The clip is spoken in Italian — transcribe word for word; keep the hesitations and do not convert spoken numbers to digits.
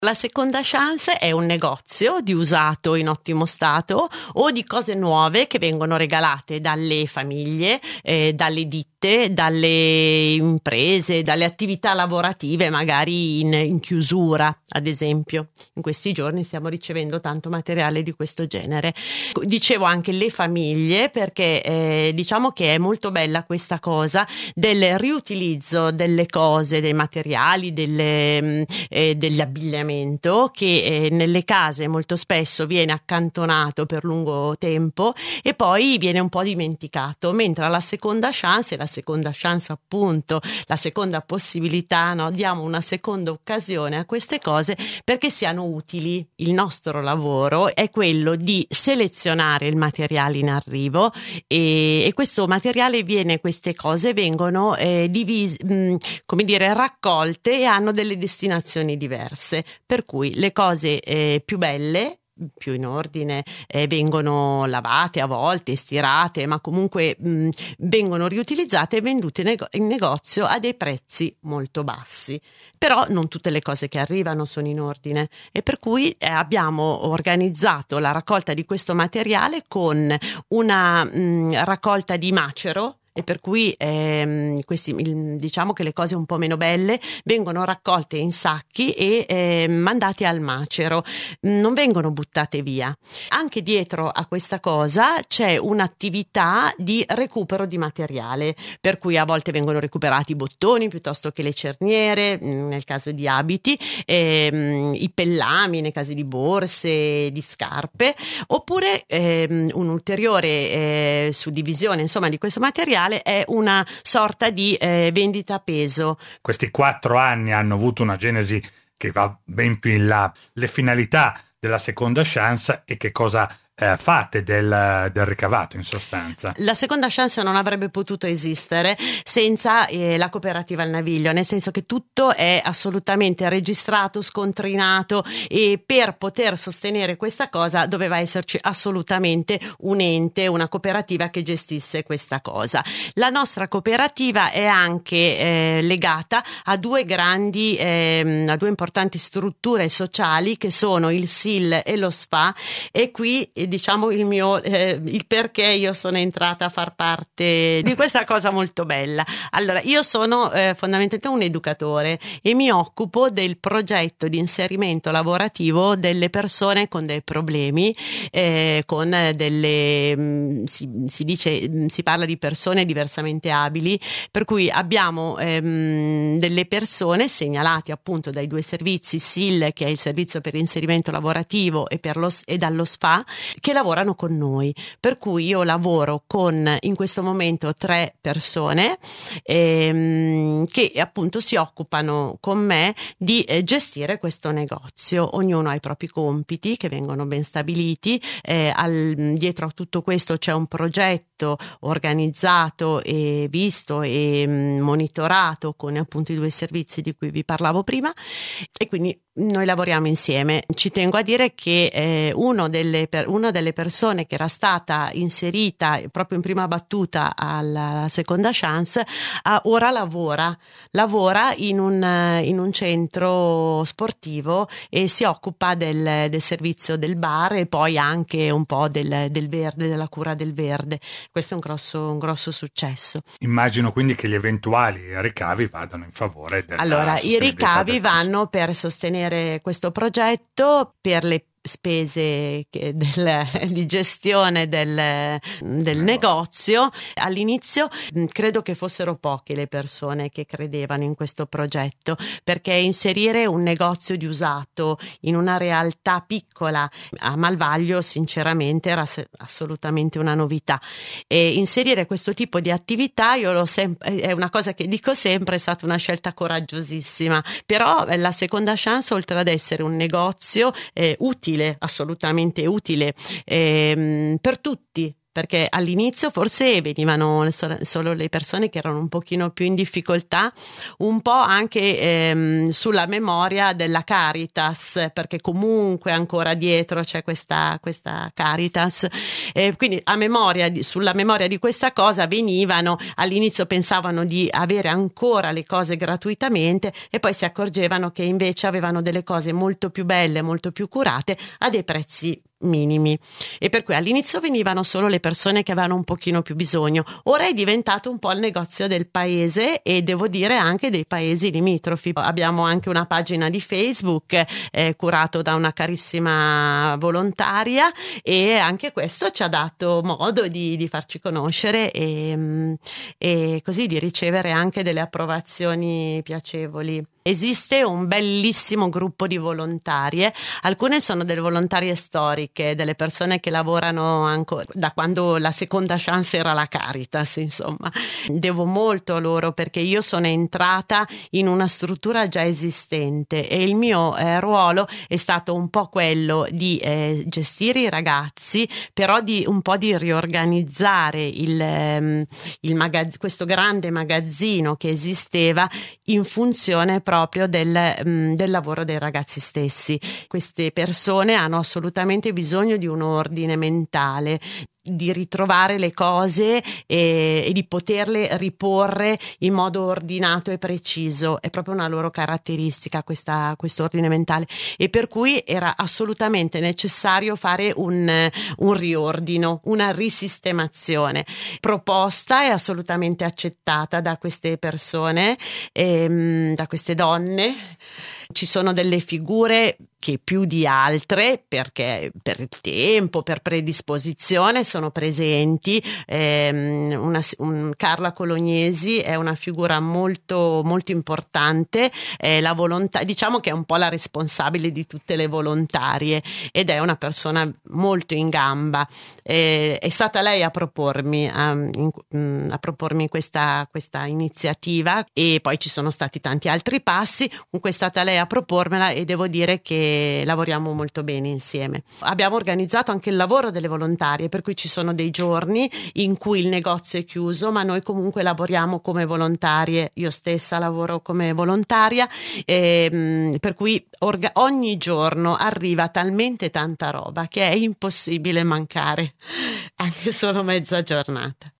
La seconda chance è un negozio di usato in ottimo stato o di cose nuove che vengono regalate dalle famiglie, eh, dalle ditte, dalle imprese, dalle attività lavorative, magari in, in chiusura, ad esempio. In questi giorni stiamo ricevendo tanto materiale di questo genere. Dicevo anche le famiglie, perché eh, diciamo che è molto bella questa cosa del riutilizzo delle cose, dei materiali, delle, eh, degli abbigliamenti, che eh, nelle case molto spesso viene accantonato per lungo tempo e poi viene un po' dimenticato, mentre la seconda chance, la seconda chance appunto, la seconda possibilità, no? Diamo una seconda occasione a queste cose perché siano utili. Il nostro lavoro è quello di selezionare il materiale in arrivo e, e questo materiale viene, queste cose vengono eh, divise, mh, come dire, raccolte e hanno delle destinazioni diverse. Per cui le cose eh, più belle, più in ordine, eh, vengono lavate a volte, stirate, ma comunque mh, vengono riutilizzate e vendute in, nego- in negozio a dei prezzi molto bassi. Però non tutte le cose che arrivano sono in ordine e per cui eh, abbiamo organizzato la raccolta di questo materiale con una mh, raccolta di macero. E per cui ehm, questi, diciamo che le cose un po' meno belle vengono raccolte in sacchi e eh, mandate al macero, non vengono buttate via. Anche dietro a questa cosa c'è un'attività di recupero di materiale, per cui a volte vengono recuperati i bottoni piuttosto che le cerniere, nel caso di abiti, ehm, i pellami nei casi di borse, di scarpe, oppure ehm, un'ulteriore eh, suddivisione insomma di questo materiale è una sorta di eh, vendita a peso. Questi quattro anni hanno avuto una genesi che va ben più in là. Le finalità della seconda chance e che cosa eh, fate del, del ricavato in sostanza? La seconda chance non avrebbe potuto esistere senza eh, la cooperativa al Naviglio, nel senso che tutto è assolutamente registrato, scontrinato e per poter sostenere questa cosa doveva esserci assolutamente un ente, una cooperativa che gestisse questa cosa. La nostra cooperativa è anche eh, legata a due grandi, eh, a due importanti strutture sociali che sono il S I L e lo S F A e qui eh, diciamo il mio eh, il perché io sono entrata a far parte di questa cosa molto bella. Allora, io sono eh, fondamentalmente un educatore e mi occupo del progetto di inserimento lavorativo delle persone con dei problemi, eh, con delle mh, si, si dice mh, si parla di persone diversamente abili, per cui abbiamo ehm, delle persone segnalate appunto dai due servizi, S I L che è il servizio per l'inserimento lavorativo e, per lo, e dallo S F A, che lavorano con noi, per cui io lavoro con in questo momento tre persone ehm, che appunto si occupano con me di eh, gestire questo negozio. Ognuno ha i propri compiti che vengono ben stabiliti, eh, al, dietro a tutto questo c'è un progetto organizzato e visto e mh, monitorato con appunto i due servizi di cui vi parlavo prima e quindi noi lavoriamo insieme. Ci tengo a dire che eh, uno delle per, una delle persone che era stata inserita proprio in prima battuta alla, alla seconda chance uh, ora lavora lavora in un, in un centro sportivo e si occupa del, del servizio del bar e poi anche un po' del, del verde, della cura del verde. Questo è un grosso, un grosso successo. Immagino quindi che gli eventuali ricavi vadano in favore della allora i ricavi del vanno per sostenere questo progetto, per le spese che del, di gestione del, del negozio. All'inizio credo che fossero poche le persone che credevano in questo progetto, perché inserire un negozio di usato in una realtà piccola a Malvaglio sinceramente era assolutamente una novità e inserire questo tipo di attività io l'ho sempre, è una cosa che dico sempre, è stata una scelta coraggiosissima, però la seconda chance oltre ad essere un negozio eh, utile, assolutamente utile ehm, per tutti, perché all'inizio forse venivano solo le persone che erano un pochino più in difficoltà, un po' anche ehm, sulla memoria della Caritas, perché comunque ancora dietro c'è questa, questa Caritas, eh, quindi a memoria di, sulla memoria di questa cosa venivano, all'inizio pensavano di avere ancora le cose gratuitamente e poi si accorgevano che invece avevano delle cose molto più belle, molto più curate a dei prezzi minimi, e per cui all'inizio venivano solo le persone che avevano un pochino più bisogno. Ora è diventato un po' il negozio del paese, e devo dire anche dei paesi limitrofi. Abbiamo anche una pagina di Facebook eh, curato da una carissima volontaria, e anche questo ci ha dato modo di, di farci conoscere e, e così di ricevere anche delle approvazioni piacevoli. Esiste un bellissimo gruppo di volontarie, alcune sono delle volontarie storiche, delle persone che lavorano ancora da quando la seconda chance era la Caritas, insomma. Devo molto a loro, perché io sono entrata in una struttura già esistente e il mio eh, ruolo è stato un po' quello di eh, gestire i ragazzi, però di un po' di riorganizzare il, ehm, il magaz- questo grande magazzino che esisteva in funzione proprio del, mh, del lavoro dei ragazzi stessi. Queste persone hanno assolutamente bisogno di un ordine mentale, di ritrovare le cose e, e di poterle riporre in modo ordinato e preciso. È proprio una loro caratteristica questa, questo ordine mentale, e per cui era assolutamente necessario fare un, un riordino, una risistemazione proposta e assolutamente accettata da queste persone, e, da queste donne. Ci sono delle figure che più di altre, perché per il tempo, per predisposizione, sono presenti. Eh, una, un, Carla Colognesi è una figura molto molto importante, è la volontà, diciamo che è un po' la responsabile di tutte le volontarie, ed è una persona molto in gamba. Eh, è stata lei a propormi a, in, a propormi questa, questa iniziativa, e poi ci sono stati tanti altri passi. Comunque è stata lei a propormela, e devo dire che lavoriamo molto bene insieme. Abbiamo organizzato anche il lavoro delle volontarie, per cui ci sono dei giorni in cui il negozio è chiuso, ma noi comunque lavoriamo come volontarie. Io stessa lavoro come volontaria, e, per cui orga- ogni giorno arriva talmente tanta roba che è impossibile mancare anche solo mezza giornata.